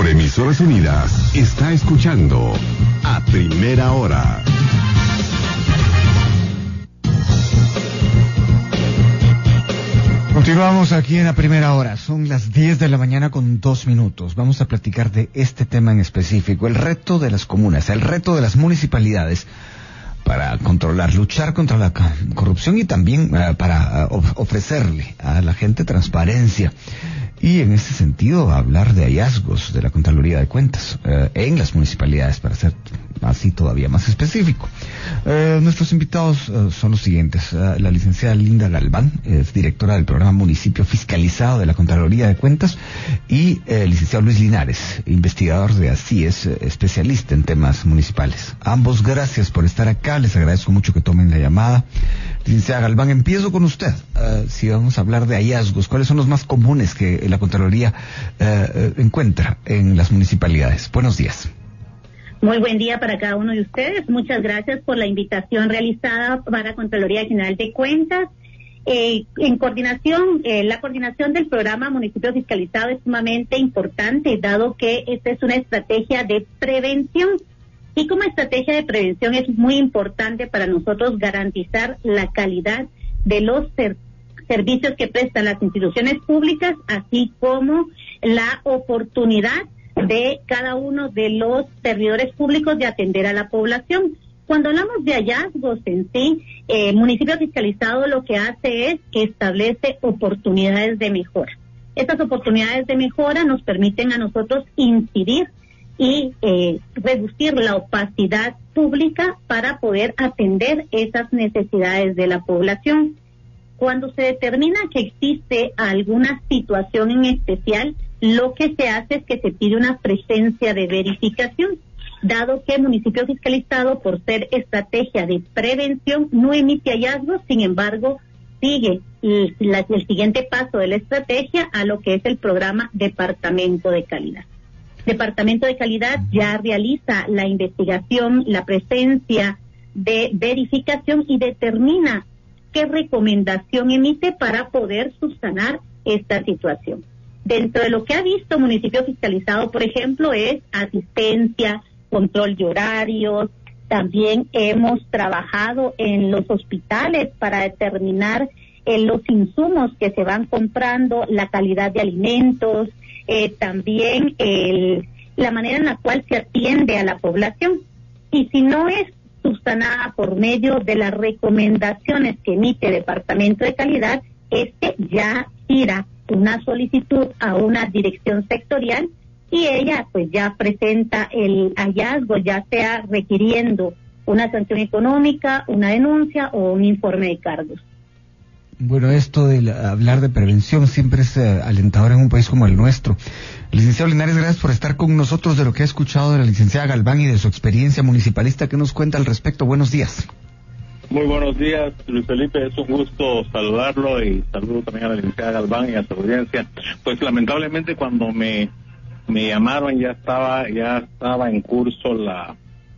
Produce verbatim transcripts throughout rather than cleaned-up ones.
Por Emisoras Unidas, está escuchando A Primera Hora. Continuamos aquí en A Primera Hora. Son las diez de la mañana con dos minutos. Vamos a platicar de este tema en específico, el reto de las comunas, el reto de las municipalidades para controlar, luchar contra la corrupción y también uh, para uh, ofrecerle a la gente transparencia. Y en ese sentido, hablar de hallazgos de la Contraloría de Cuentas uh, en las municipalidades, para ser así todavía más específico. Uh, nuestros invitados uh, son los siguientes. Uh, la licenciada Linda Galván, es directora del programa Municipio Fiscalizado de la Contraloría de Cuentas, y uh, el licenciado Luis Linares, investigador de ACIES, uh, especialista en temas municipales. Ambos, gracias por estar acá. Les agradezco mucho que tomen la llamada. Licenciada Galván, empiezo con usted. Uh, si vamos a hablar de hallazgos, ¿cuáles son los más comunes que la Contraloría uh, encuentra en las municipalidades? Buenos días. Muy buen día para cada uno de ustedes. Muchas gracias por la invitación realizada para Contraloría General de Cuentas. Eh, en coordinación, eh, la coordinación del programa Municipio Fiscalizado es sumamente importante, dado que esta es una estrategia de prevención. Y como estrategia de prevención es muy importante para nosotros garantizar la calidad de los ser- servicios que prestan las instituciones públicas, así como la oportunidad de cada uno de los servidores públicos de atender a la población. Cuando hablamos de hallazgos en sí, eh, Municipio Fiscalizado lo que hace es que establece oportunidades de mejora. Estas oportunidades de mejora nos permiten a nosotros incidir y eh, reducir la opacidad pública para poder atender esas necesidades de la población. Cuando se determina que existe alguna situación en especial, lo que se hace es que se pide una presencia de verificación, dado que el municipio fiscalizado, por ser estrategia de prevención, no emite hallazgos, sin embargo, sigue el, la, el siguiente paso de la estrategia a lo que es el programa Departamento de Calidad. Departamento de Calidad ya realiza la investigación, la presencia de verificación y determina qué recomendación emite para poder subsanar esta situación. Dentro de lo que ha visto Municipio Fiscalizado, por ejemplo, es asistencia, control de horarios. También hemos trabajado en los hospitales para determinar eh, los insumos que se van comprando, la calidad de alimentos, eh, también el, la manera en la cual se atiende a la población. Y si no es subsanada por medio de las recomendaciones que emite Departamento de Calidad, este ya tira una solicitud a una dirección sectorial y ella pues ya presenta el hallazgo, ya sea requiriendo una sanción económica, una denuncia o un informe de cargos. Bueno, esto de la, hablar de prevención siempre es uh, alentador en un país como el nuestro. Licenciado Linares, gracias por estar con nosotros. De lo que ha escuchado de la licenciada Galván y de su experiencia municipalista, ¿qué nos cuenta al respecto? Buenos días. Muy buenos días, Luis Felipe, es un gusto saludarlo y saludo también a la licenciada Galván y a su audiencia. Pues lamentablemente cuando me me llamaron ya estaba ya estaba en curso la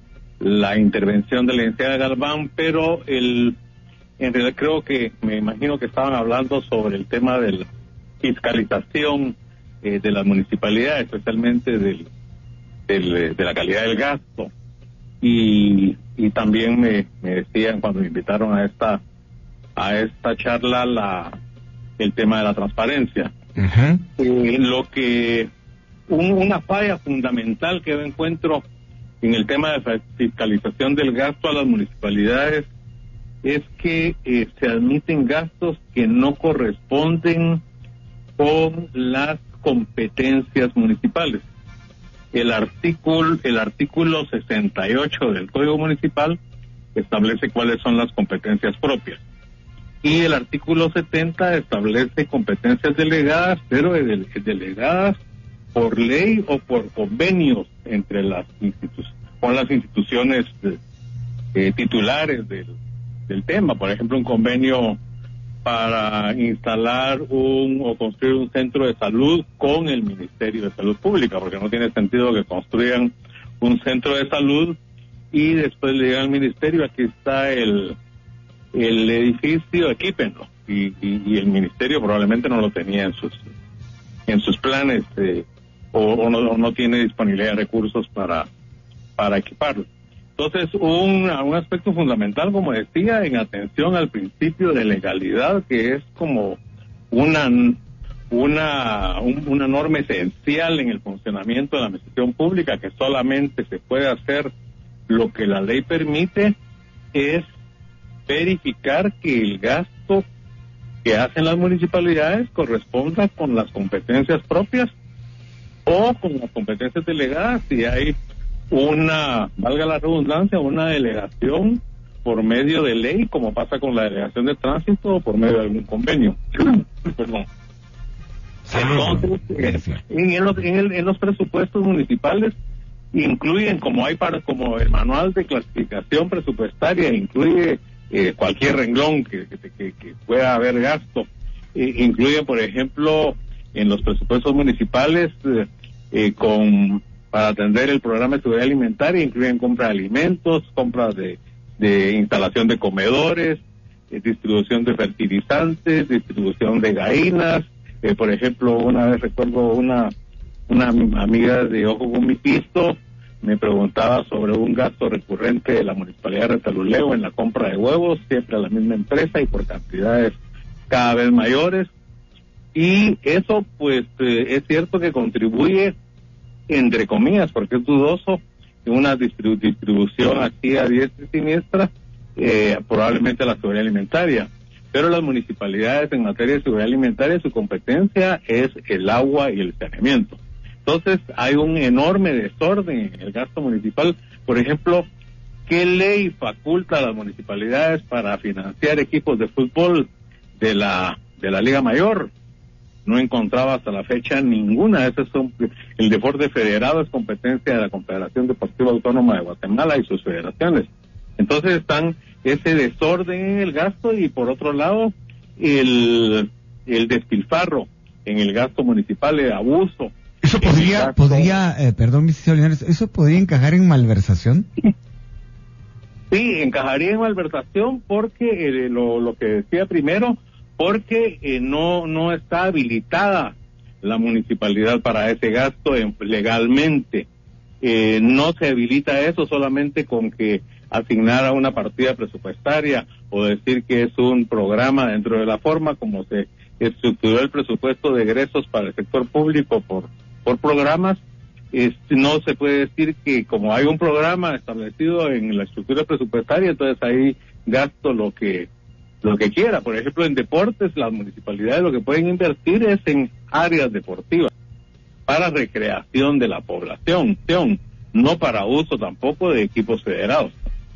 la intervención de la licenciada Galván, pero el en realidad creo que me imagino que estaban hablando sobre el tema de la fiscalización eh, de las municipalidades, especialmente del, del de la calidad del gasto. Y, y también me, me decían cuando me invitaron a esta a esta charla la el tema de la transparencia. Uh-huh. Eh, lo que un, una falla fundamental que yo encuentro en el tema de la fiscalización del gasto a las municipalidades es que eh, se admiten gastos que no corresponden con las competencias municipales. El artículo, el artículo sesenta y ocho del Código Municipal establece cuáles son las competencias propias. Y el artículo setenta establece competencias delegadas, pero de, delegadas por ley o por convenios entre las instituciones, con las instituciones eh, titulares del, del tema. Por ejemplo, un convenio para instalar un o construir un centro de salud con el Ministerio de Salud Pública, porque no tiene sentido que construyan un centro de salud y después le digan al ministerio, aquí está el el edificio, equípenlo, y, y, y el ministerio probablemente no lo tenía en sus en sus planes eh, o, o, no, o no tiene disponibilidad de recursos para, para equiparlo. Entonces, un, un aspecto fundamental, como decía, en atención al principio de legalidad, que es como una, una, un, una norma esencial en el funcionamiento de la administración pública, que solamente se puede hacer lo que la ley permite, es verificar que el gasto que hacen las municipalidades corresponda con las competencias propias o con las competencias delegadas, si hay una, valga la redundancia, una delegación por medio de ley, como pasa con la delegación de tránsito, o por medio de algún convenio. Perdón. Entonces, eh, en, los, en, el, en los presupuestos municipales incluyen, como hay para, como el manual de clasificación presupuestaria incluye eh, cualquier renglón que, que, que, que pueda haber gasto, eh, incluye, por ejemplo, en los presupuestos municipales eh, eh, con para atender el programa de seguridad alimentaria, incluyen compra de alimentos, compra de, de instalación de comedores, eh, distribución de fertilizantes, distribución de gallinas. Eh, por ejemplo, una vez recuerdo una una amiga de Ojo con mi Pisto me preguntaba sobre un gasto recurrente de la Municipalidad de Retaluleu en la compra de huevos, siempre a la misma empresa y por cantidades cada vez mayores. Y eso, pues, eh, es cierto que contribuye, entre comillas, porque es dudoso, en una distribu- distribución así a diestra y siniestra, eh, probablemente la seguridad alimentaria. Pero las municipalidades en materia de seguridad alimentaria, su competencia es el agua y el saneamiento. Entonces, hay un enorme desorden en el gasto municipal. Por ejemplo, ¿qué ley faculta a las municipalidades para financiar equipos de fútbol de la de la Liga Mayor? No encontraba hasta la fecha ninguna. Ese es un, el deporte federado es competencia de la Confederación Deportiva Autónoma de Guatemala y sus federaciones. Entonces están ese desorden en el gasto y por otro lado el, el despilfarro en el gasto municipal, el abuso. Eso podría, gasto... podría, eh, perdón, mis señores, ¿eso podría encajar en malversación? Sí, encajaría en malversación porque eh, lo, lo que decía primero, porque eh, no no está habilitada la municipalidad para ese gasto en, legalmente. Eh, no se habilita eso solamente con que asignar a una partida presupuestaria o decir que es un programa dentro de la forma como se estructuró el presupuesto de egresos para el sector público por por programas. Es, no se puede decir que como hay un programa establecido en la estructura presupuestaria, entonces ahí gasto lo que lo que quiera. Por ejemplo, en deportes, las municipalidades lo que pueden invertir es en áreas deportivas para recreación de la población, no para uso tampoco de equipos federados.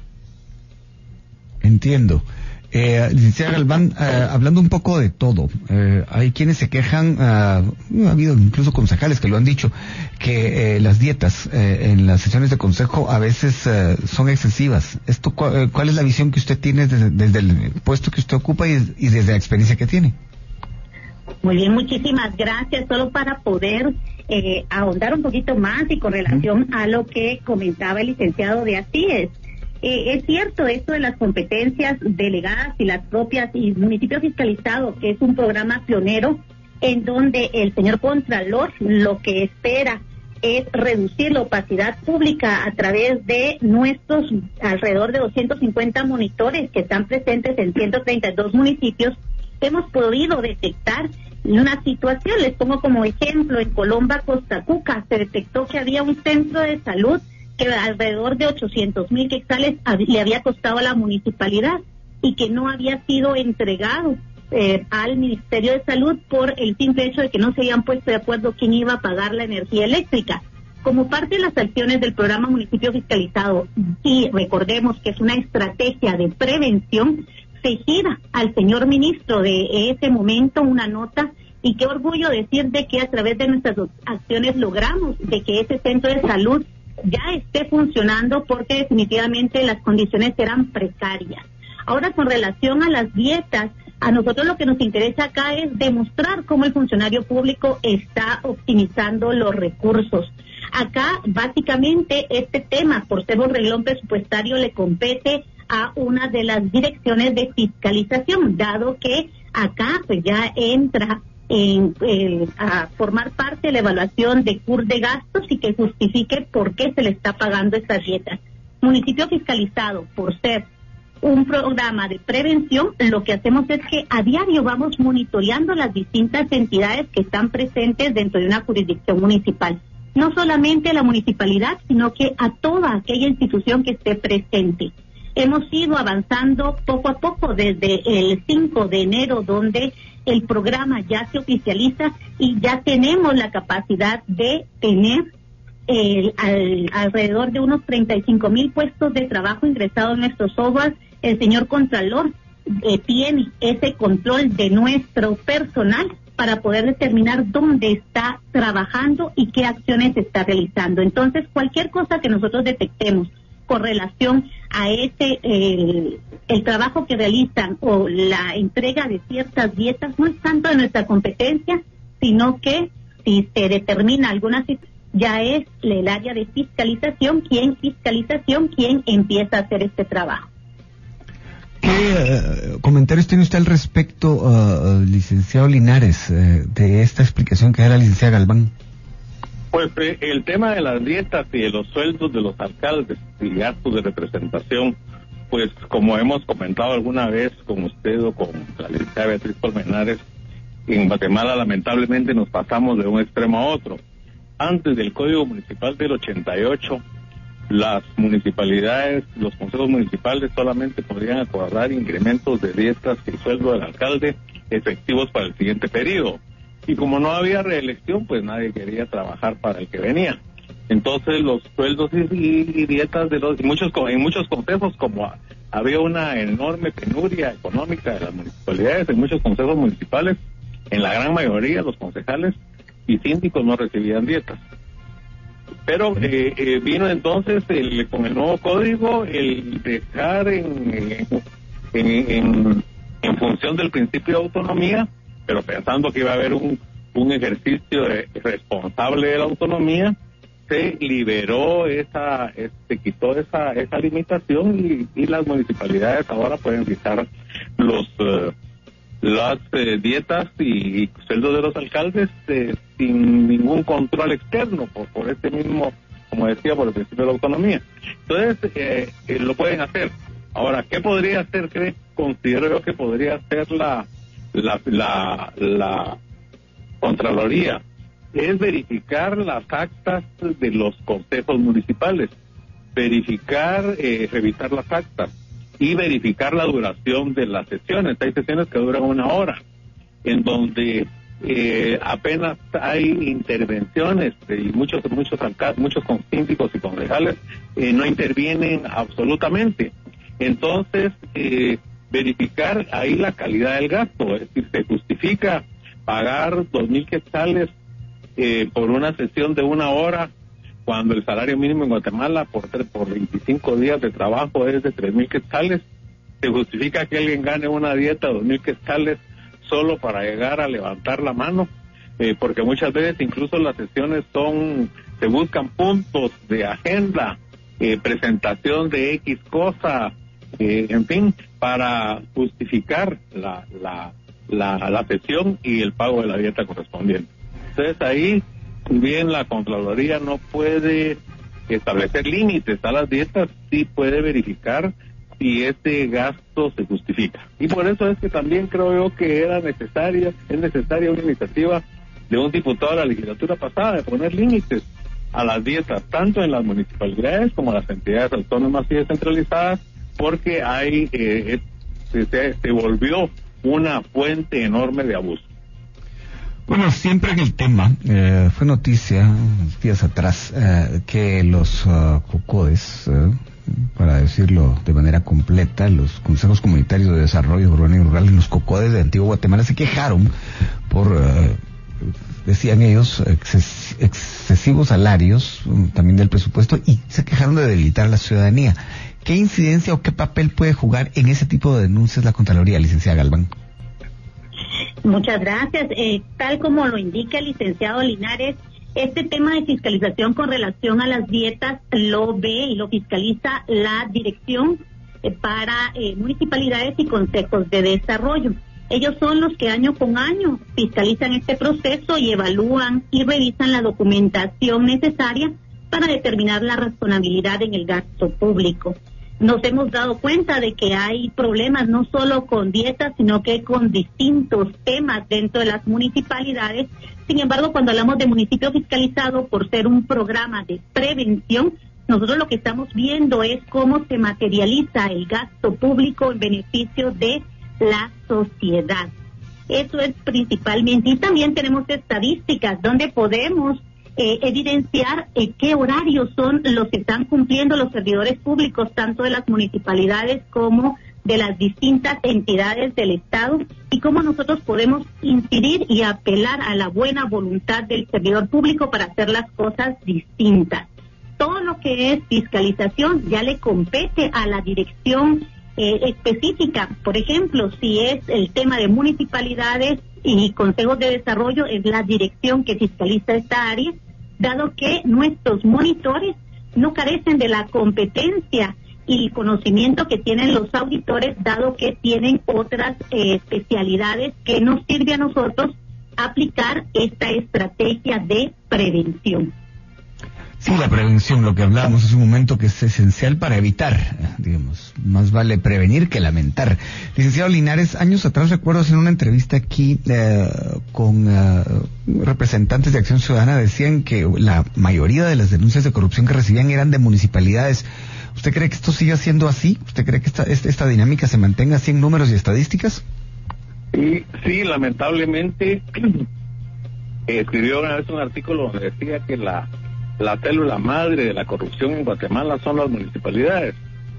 Entiendo. Eh, licenciada Galván, eh, hablando un poco de todo, eh, hay quienes se quejan, eh, ha habido incluso concejales que lo han dicho, que eh, las dietas eh, en las sesiones de consejo a veces eh, son excesivas. Esto, cu- eh, ¿Cuál es la visión que usted tiene desde, desde el puesto que usted ocupa y, y desde la experiencia que tiene? Muy bien, muchísimas gracias. Solo para poder eh, ahondar un poquito más y con relación a lo que comentaba el licenciado de Asíes. Eh, es cierto esto de las competencias delegadas y las propias y municipio fiscalizado, que es un programa pionero en donde el señor Contralor lo que espera es reducir la opacidad pública a través de nuestros alrededor de doscientos cincuenta monitores que están presentes en ciento treinta y dos municipios. Hemos podido detectar una situación, les pongo como ejemplo, en Colomba, Costa Cuca, se detectó que había un centro de salud que alrededor de ochocientos mil quetzales le había costado a la municipalidad y que no había sido entregado eh, al Ministerio de Salud por el simple hecho de que no se habían puesto de acuerdo quién iba a pagar la energía eléctrica. Como parte de las acciones del programa Municipio Fiscalizado, y recordemos que es una estrategia de prevención, se gira al señor ministro de ese momento una nota, y qué orgullo decir de que a través de nuestras acciones logramos de que ese centro de salud ya esté funcionando, porque definitivamente las condiciones eran precarias. Ahora, con relación a las dietas, a nosotros lo que nos interesa acá es demostrar cómo el funcionario público está optimizando los recursos. Acá, básicamente, este tema, por ser un renglón presupuestario, le compete a una de las direcciones de fiscalización, dado que acá pues ya entra en, eh, a formar parte de la evaluación de C U R de gastos y que justifique por qué se le está pagando estas dietas. Municipio fiscalizado, por ser un programa de prevención, lo que hacemos es que a diario vamos monitoreando las distintas entidades que están presentes dentro de una jurisdicción municipal. No solamente a la municipalidad, sino que a toda aquella institución que esté presente. Hemos ido avanzando poco a poco desde el cinco de enero, donde el programa ya se oficializa y ya tenemos la capacidad de tener el, al, alrededor de unos treinta y cinco mil puestos de trabajo ingresados en nuestros software. El señor Contralor eh, tiene ese control de nuestro personal para poder determinar dónde está trabajando y qué acciones está realizando. Entonces, cualquier cosa que nosotros detectemos con relación a ese el, el trabajo que realizan o la entrega de ciertas dietas no es tanto de nuestra competencia, sino que si se determina alguna situación, ya es el área de fiscalización quien fiscalización quien empieza a hacer este trabajo. ¿Qué uh, comentarios tiene usted al respecto, uh, licenciado Linares, uh, de esta explicación que da la licenciada Galván? Pues eh, el tema de las dietas y de los sueldos de los alcaldes y gastos de representación, pues como hemos comentado alguna vez con usted o con la licenciada Beatriz Colmenares, en Guatemala lamentablemente nos pasamos de un extremo a otro. Antes del Código Municipal del ochenta y ocho, las municipalidades, los consejos municipales solamente podrían acordar incrementos de dietas y sueldo del alcalde efectivos para el siguiente periodo. Y como no había reelección, pues nadie quería trabajar para el que venía. Entonces los sueldos y, y dietas de los, y muchos, en muchos consejos, como había una enorme penuria económica de las municipalidades, en muchos consejos municipales, en la gran mayoría los concejales y síndicos no recibían dietas. Pero eh, eh, vino entonces el, con el nuevo código el dejar en, en, en, en función del principio de autonomía, pero pensando que iba a haber un, un ejercicio de, responsable de la autonomía, se liberó esa, se quitó esa esa limitación y, y las municipalidades ahora pueden fijar los uh, las eh, dietas y, y sueldos de los alcaldes eh, sin ningún control externo por, por este mismo, como decía, por el principio de la autonomía. Entonces eh, eh, lo pueden hacer. Ahora, ¿qué podría hacer? ¿Qué considero yo que podría hacer la la la, la Contraloría? Es verificar las actas de los consejos municipales, verificar, eh, revisar las actas y verificar la duración de las sesiones. Hay sesiones que duran una hora, en donde eh, apenas hay intervenciones y muchos muchos alcaldes, muchos síndicos y concejales eh, no intervienen absolutamente. Entonces, eh, verificar ahí la calidad del gasto, es decir, se justifica pagar dos mil quetzales eh, por una sesión de una hora cuando el salario mínimo en Guatemala por por veinticinco días de trabajo es de tres mil quetzales. Se justifica que alguien gane una dieta de dos mil quetzales solo para llegar a levantar la mano, eh, porque muchas veces incluso las sesiones son, se buscan puntos de agenda, eh, presentación de X cosa, eh, en fin, para justificar la, la, la, la sesión y el pago de la dieta correspondiente. Entonces ahí, bien la Contraloría no puede establecer límites a las dietas, sí puede verificar si este gasto se justifica. Y por eso es que también creo yo que era necesaria, es necesaria una iniciativa de un diputado de la legislatura pasada de poner límites a las dietas, tanto en las municipalidades como en las entidades autónomas y descentralizadas, porque hay eh, se, se volvió una fuente enorme de abuso. Bueno, siempre en el tema, eh, fue noticia días atrás eh, que los uh, COCODES, eh, para decirlo de manera completa, los Consejos Comunitarios de Desarrollo Urbano y Rural, los COCODES de Antigua Guatemala se quejaron por, uh, decían ellos, exces- excesivos salarios, um, también del presupuesto, y se quejaron de debilitar a la ciudadanía. ¿Qué incidencia o qué papel puede jugar en ese tipo de denuncias la Contraloría, licenciada Galván? Muchas gracias. Eh, tal como lo indica el licenciado Linares, este tema de fiscalización con relación a las dietas lo ve y lo fiscaliza la Dirección eh, para eh, Municipalidades y Consejos de Desarrollo. Ellos son los que año con año fiscalizan este proceso y evalúan y revisan la documentación necesaria para determinar la razonabilidad en el gasto público. Nos hemos dado cuenta de que hay problemas no solo con dietas, sino que con distintos temas dentro de las municipalidades. Sin embargo, cuando hablamos de municipio fiscalizado, por ser un programa de prevención, nosotros lo que estamos viendo es cómo se materializa el gasto público en beneficio de la sociedad. Eso es principalmente, y también tenemos estadísticas donde podemos Eh, evidenciar eh, qué horarios son los que están cumpliendo los servidores públicos, tanto de las municipalidades como de las distintas entidades del Estado, y cómo nosotros podemos incidir y apelar a la buena voluntad del servidor público para hacer las cosas distintas. Todo lo que es fiscalización ya le compete a la dirección eh, específica. Por ejemplo, si es el tema de municipalidades y consejos de desarrollo, es la dirección que fiscaliza esta área, dado que nuestros monitores no carecen de la competencia y conocimiento que tienen los auditores, dado que tienen otras eh, especialidades que nos sirve a nosotros aplicar esta estrategia de prevención. Sí, la prevención, lo que hablábamos es un momento que es esencial para evitar, digamos, más vale prevenir que lamentar. Licenciado Linares, años atrás recuerdo hacer una entrevista aquí eh, con eh, representantes de Acción Ciudadana, decían que la mayoría de las denuncias de corrupción que recibían eran de municipalidades. ¿Usted cree que esto siga siendo así? ¿Usted cree que esta, esta, esta dinámica se mantenga así en números y estadísticas? Sí, sí, lamentablemente escribió una vez un artículo donde decía que la la célula madre de la corrupción en Guatemala son las municipalidades.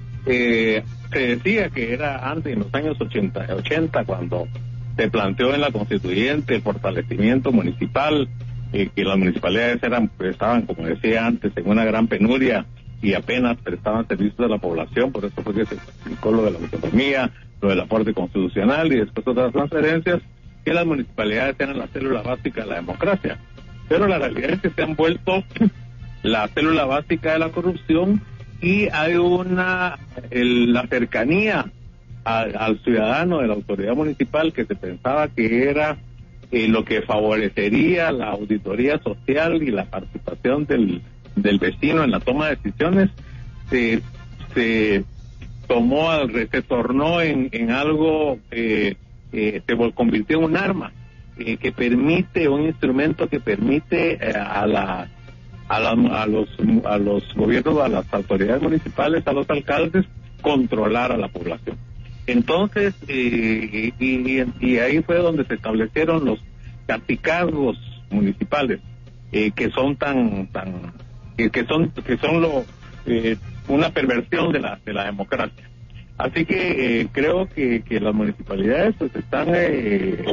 Eh, se decía que era antes, en los años ochenta, ochenta, cuando se planteó en la constituyente el fortalecimiento municipal, eh, que las municipalidades eran, estaban, como decía antes, en una gran penuria y apenas prestaban servicios a la población. Por eso fue que se explicó lo de la autonomía, lo del aporte constitucional y después otras transferencias, que las municipalidades eran la célula básica de la democracia. Pero la realidad es que se han vuelto la célula básica de la corrupción, y hay una el, la cercanía a, al ciudadano de la autoridad municipal, que se pensaba que era eh, lo que favorecería la auditoría social y la participación del, del vecino en la toma de decisiones, se, se tomó, se tornó en, en algo, eh, eh, se convirtió en un arma eh, que permite, un instrumento que permite eh, a la A, la, a los a los gobiernos, a las autoridades municipales, a los alcaldes, controlar a la población. Entonces, eh, y, y, y ahí fue donde se establecieron los capicazgos municipales, eh, que son tan tan eh, que son que son lo eh, una perversión de la de la democracia. Así que eh, creo que, que las municipalidades pues están eh,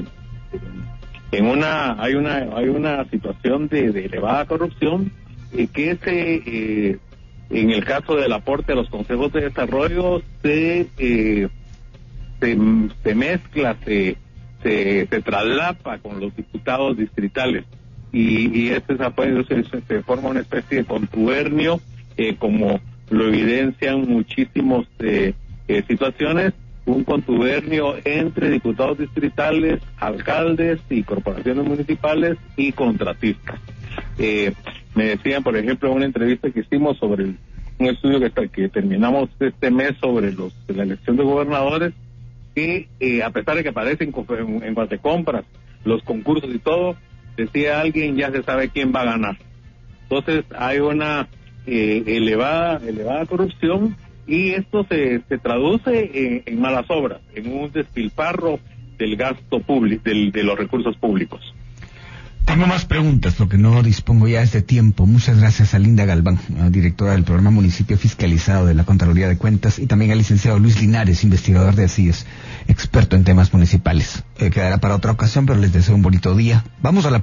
en una hay una hay una situación de, de elevada corrupción, eh, que se eh, en el caso del aporte a los consejos de desarrollo se eh, se, se mezcla, se, se se traslapa con los diputados distritales, y, y este apoyo se, se forma una especie de contubernio, eh, como lo evidencian muchísimos eh, eh, situaciones, un contubernio entre diputados distritales, alcaldes y corporaciones municipales y contratistas. Eh, me decían, por ejemplo, en una entrevista que hicimos sobre el, un estudio que, que terminamos este mes sobre los la elección de gobernadores, que eh, a pesar de que aparecen en, en Guatecompras los concursos y todo, decía alguien, ya se sabe quién va a ganar. Entonces hay una eh, elevada elevada corrupción, y esto se, se traduce en, en malas obras, en un despilfarro del gasto público, del, de los recursos públicos. Tengo más preguntas, lo que no dispongo ya es de tiempo. Muchas gracias a Linda Galván, directora del programa Municipio Fiscalizado de la Contraloría de Cuentas, y también al licenciado Luis Linares, investigador de ACIES, experto en temas municipales. Eh, quedará para otra ocasión, pero les deseo un bonito día. Vamos a la